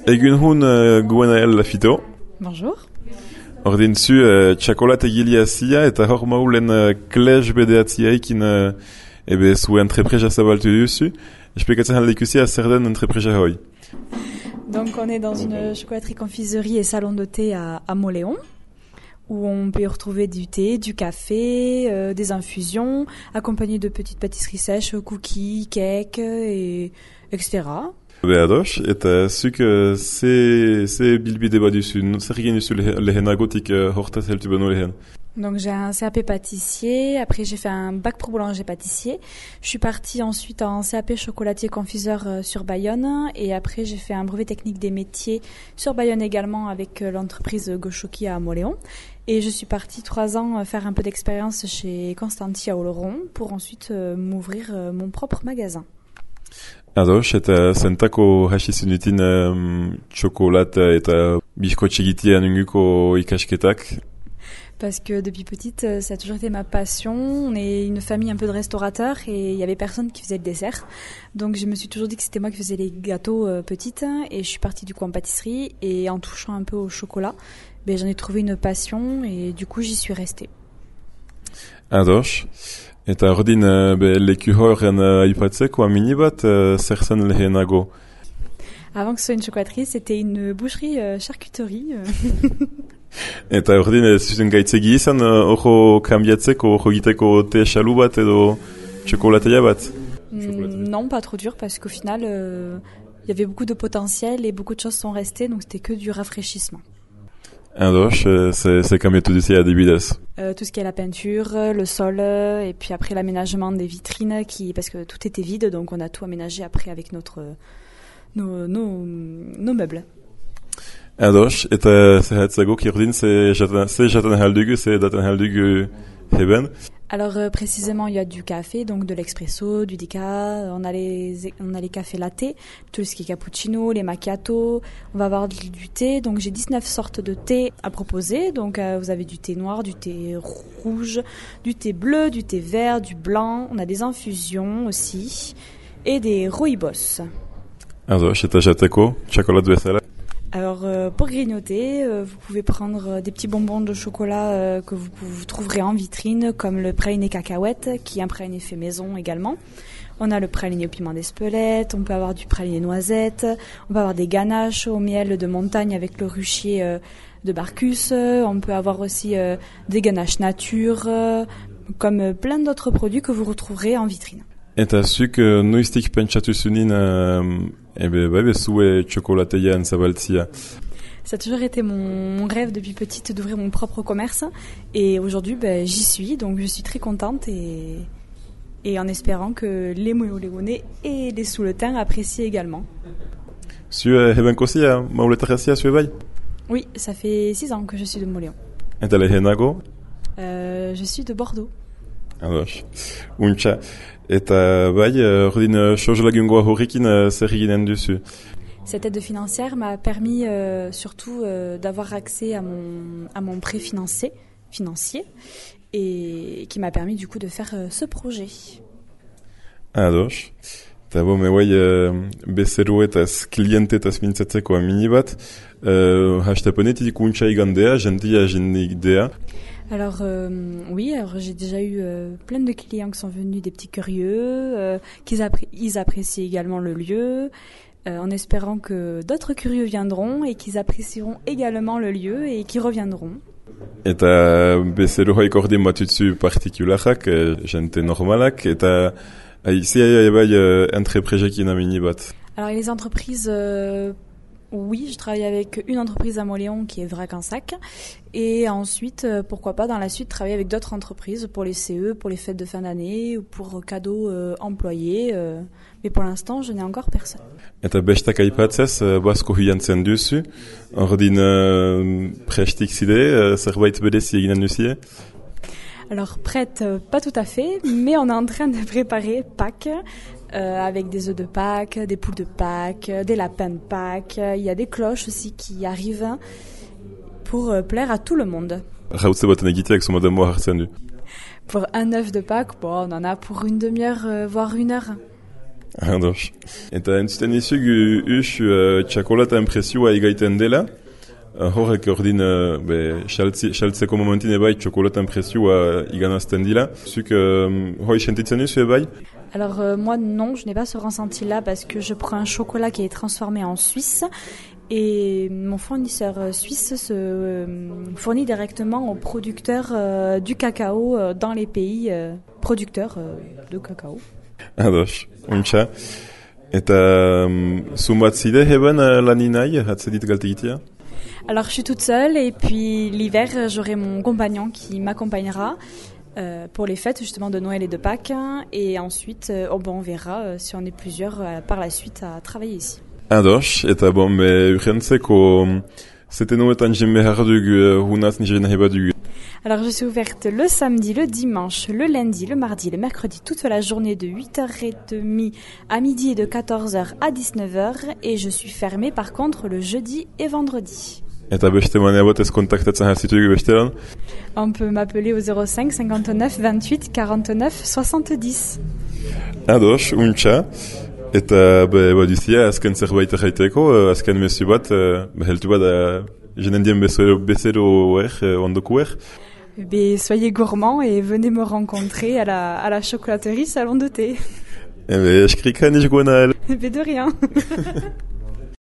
Egun hun Gwenaël Lafito. Bonjour. Ordin zu txakolat egilia zia eta hor maulen klej bedeatziaikin zuen entrepresa zabaltu duzu. Esplikatzen aldikusia zer den entrepresa hoi. Donc on est dans une chocolaterie, confiserie et salon de thé à Moléon, où on peut y retrouver du thé, du café, des infusions, accompagnées de petites pâtisseries sèches, cookies, cakes, etc. Beados, eta zuk ze bilbide baduzu, zer egin duzu lehenagotik hortaz heltu beno lehen? Donc j'ai un CAP pâtissier, après j'ai fait un bac pro boulanger pâtissier. Je suis partie ensuite en CAP chocolatier confiseur sur Bayonne et après j'ai fait un brevet technique des métiers sur Bayonne également avec l'entreprise Goshoki à Moléon. Et je suis partie 3 ans faire un peu d'expérience chez Constantia à Oloron pour ensuite m'ouvrir mon propre magasin. Ados, eta zentako hasi zunetin txokolat eta bizkotxegitia nunguko ikasketak? Parce que depuis petite, ça a toujours été ma passion. On est une famille un peu de restaurateurs et il y avait personne qui faisait le dessert. Donc je me suis toujours dit que c'était moi qui faisais les gâteaux petites et je suis partie du coup en pâtisserie et en touchant un peu au chocolat, j'en ai trouvé une passion et du coup j'y suis restée. Ados. Eta ordin leku horren aipatzeko amini bat, zer zen lehenago? Avant que ce soit une chocolaterie, c'était une boucherie charcuterie. Eta ordin zuten gaitzegi izan horo kambiatzeko, horo egiteko te xalu bat edo txokolateia bat? Non, pas trop dur parce qu'au final, y avait beaucoup de potentiel et beaucoup de choses sont restées, donc c'était que du rafraîchissement. Ados, ze kambiatu duzi adibidez? Tout ce qui est la peinture, le sol, et puis après l'aménagement des vitrines, parce que tout était vide, donc on a tout aménagé après avec nos meubles. Ados, eta zehatzago kiordin ze jaten haldugu, ze daten haldugu heben? Alors précisément, il y a du café, donc de l'expresso, du déca, on a les cafés latte, tout ce qui est cappuccino, les macchiato, on va avoir du thé, donc j'ai 19 sortes de thé à proposer, donc vous avez du thé noir, du thé rouge, du thé bleu, du thé vert, du blanc, on a des infusions aussi, et des rooibos. Ados, eta jateko, txakolat bezala? Alors pour grignoter, vous pouvez prendre des petits bonbons de chocolat que vous trouverez en vitrine, comme le praliné cacahuète, qui est un praliné fait maison également. On a le praliné au piment d'Espelette, on peut avoir du praliné noisette, on peut avoir des ganaches au miel de montagne avec le ruchier de Barcus, on peut avoir aussi des ganaches nature, comme plein d'autres produits que vous retrouverez en vitrine. Eta zuk noiztik pentsatu zunin zue txokolateia zabaltzia? Ça a toujours été mon rêve depuis petite d'ouvrir mon propre commerce et aujourd'hui j'y suis, donc je suis très contente et en espérant que les Moléonais et les Souletins apprécient également. Zu hebenkozia, mauletarrazia zue bai? Oui, ça fait 6 ans que je suis de Moléon. Eta lehenago? Je suis de Bordeaux. Ados. Untxa. Eta bai, ordin sozlagungoa horrekin zer eginen duzu? Cette aide financière m'a permis surtout d'avoir accès à mon prêt financier et qui m'a permis du coup de faire ce projet. Ados. Eta bo, mewai bezeroetaz, klientetaz mintzatzeko amini bat, hastapenetik untxa igandea, jentia jendikdea. Alors oui, j'ai déjà eu plein de clients qui sont venus, des petits curieux, ils apprécient également le lieu, en espérant que d'autres curieux viendront et qu'ils apprécieront également le lieu et qu'ils reviendront. Eta bezeroak ordin batutzu partikularak, jente normalak, eta ici entrepresekin amini bat. Alors les entreprises... Oui, je travaille avec une entreprise à Moléon qui est Vracansac et ensuite, pourquoi pas dans la suite, travailler avec d'autres entreprises pour les CE, pour les fêtes de fin d'année ou pour cadeaux employés. Mais pour l'instant, je n'ai encore personne. Eta bestak aipatzez, basko hiantzen duzu, ordin prestik zide, zerbait berezi eginen duzie? Alors prête, pas tout à fait, mais on est en train de préparer Pâques. Avec des œufs de Pâques, des poules de Pâques, des lapins de Pâques. Il y a des cloches aussi qui arrivent pour plaire à tout le monde. Rautze baten egiteak somadamo hartzen du? Pour un œuf de Pâques, on en a pour une demi-heure, voire 1 heure. Ados. Eta entzuten izug txakolata enpresioa igaiten dela. Horrek ordin xaltzeko momentin ebai txokolata enpresioa iganazten dila. Zuk hoi sentitzen duzu ebai? Alors moi non, je n'ai pas ce ressenti-là parce que je prends un chocolat qui est transformé en Suisse. Et mon fournisseur suisse se fournit directement aux producteurs du cacao dans les pays producteurs de cacao. Ados, untxa. Eta zumatzide heben laninai, hatzedit galtegitia? Alors je suis toute seule et puis l'hiver j'aurai mon compagnon qui m'accompagnera pour les fêtes justement de Noël et de Pâques. Et ensuite on verra si on est plusieurs par la suite à travailler ici. Ados, eta urgentzeko zetenoetan jen behar dugu hunaz nire heba dugu. Alors je suis ouverte le samedi, le dimanche, le lundi, le mardi, le mercredi, toute la journée de 8h30 à midi et de 14h à 19h. Et je suis fermée par contre le jeudi et vendredi. Eta beste manea botez kontaktatzen hazitugu bestelan? On peut m'appeler au 05 59 28 49 70. Ados, untxa. Eta baduzia, azken zerbait erraiteko, azken mesu bat, heltu bat, jenendien bezero ondoko soyez gourmands et venez me rencontrer à la chocolaterie Salon de Thé. Eskrikan ish gwenal. De rien.